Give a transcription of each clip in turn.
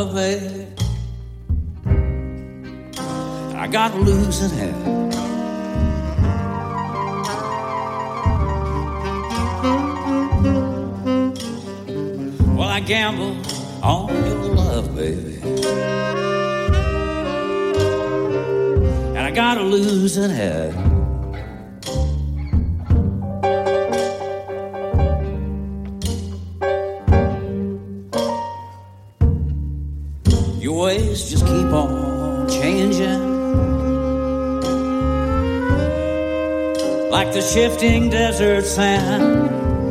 love, baby. I got to lose it here. Well, I gamble on your love, baby. And I got to lose it here. Your ways just keep on changing, like the shifting desert sand.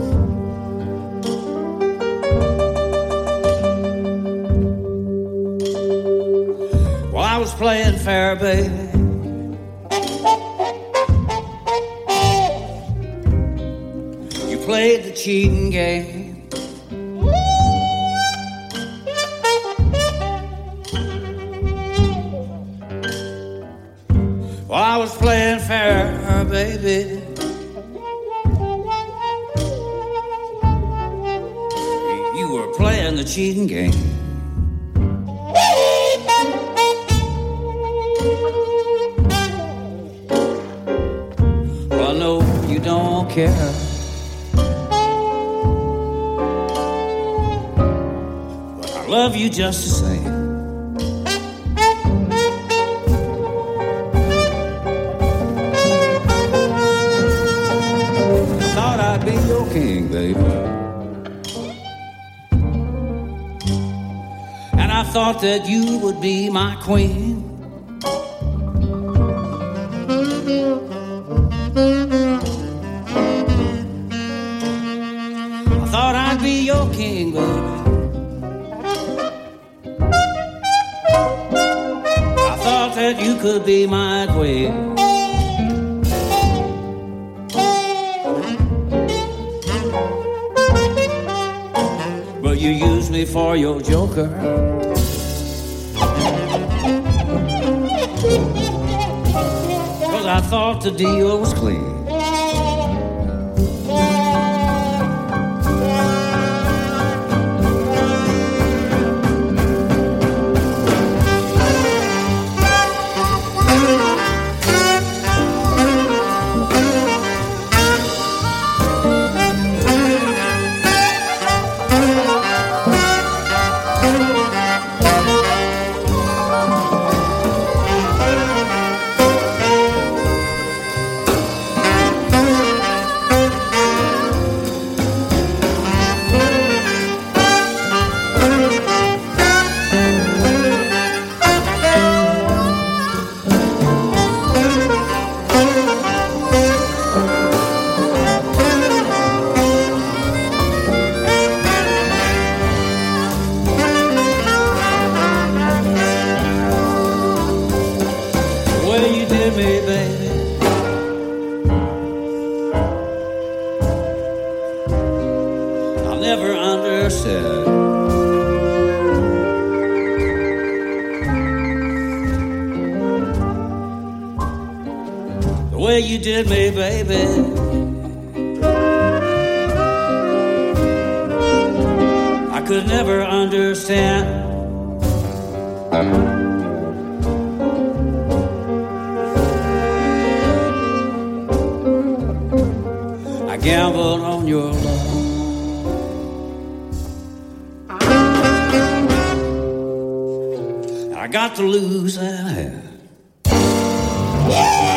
Well, I was playing fair, baby. You played the cheating game. Well, I was playing fair, baby. You were playing the cheating game. Well, I know you don't care, but I love you just the same. Be your king, baby. And I thought that you would be my queen. I thought I'd be your king, baby. I thought that you could be my queen. You used me for your joker. 'Cause I thought the deal was clean. Me, baby, I'll never understand the way you did me, baby. I could never understand gambled on your love. I got to lose that hand.